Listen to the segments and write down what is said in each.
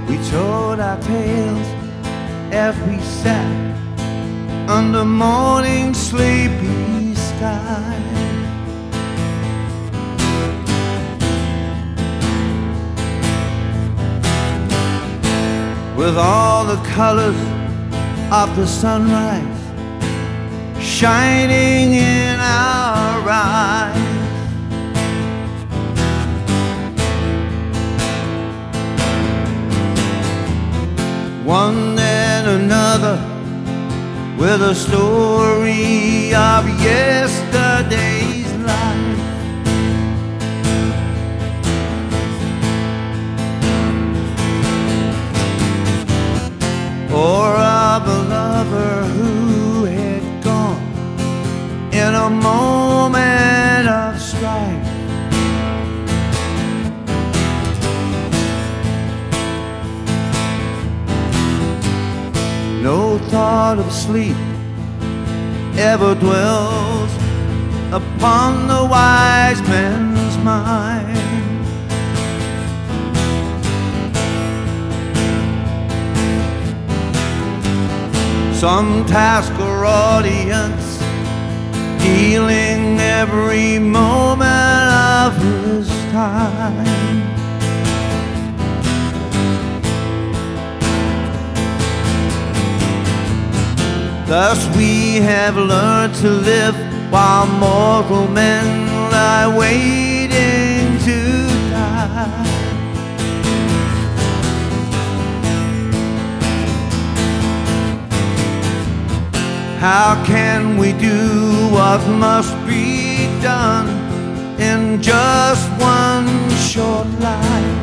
We told our tales as we sat under morning sleepy sky. With all the colors of the sunrise shining in our eyes. One and another with a story of yesterday's life. Or of a lover who had gone in a moment of strife. No thought of sleep ever dwells upon the wise man's mind. Some task or audience healing every moment of his time. Thus we have learned to live while mortal men lie waiting to die. How can we do what must be done in just one short life?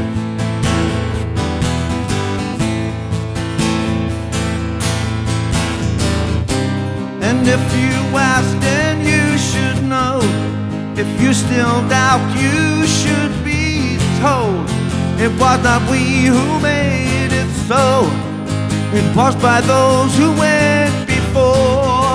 And if you ask, then you should know. If you still doubt, you should be told. It was not we who made it so. It was by those who went before.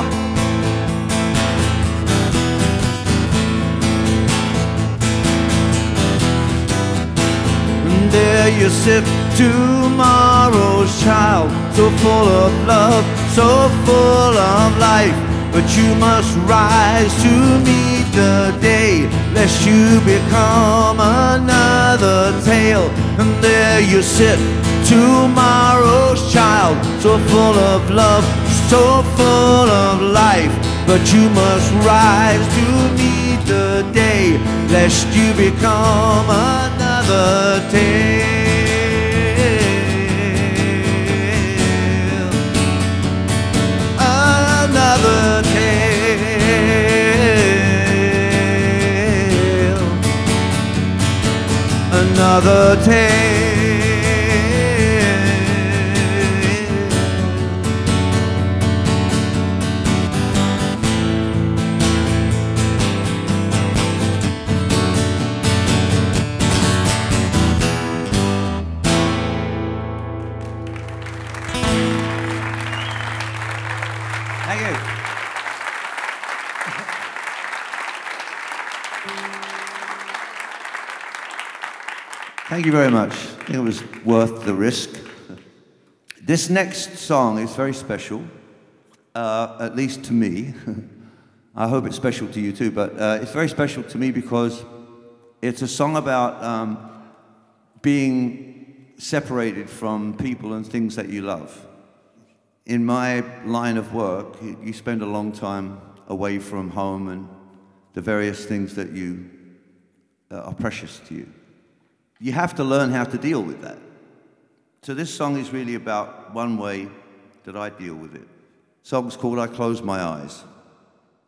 And there you sit, tomorrow's child, so full of love, so full of life. But you must rise to meet the day, lest you become another tale. And there you sit, tomorrow's child, so full of love, so full of life. But you must rise to meet the day, lest you become another tale. Another tale. Another tale. Thank you. Thank you very much. I think it was worth the risk. This next song is very special, at least to me. I hope it's special to you too, but it's very special to me because it's a song about being separated from people and things that you love. In my line of work, you spend a long time away from home and the various things that are precious to you. You have to learn how to deal with that. So this song is really about one way that I deal with it. The song's called I Close My Eyes.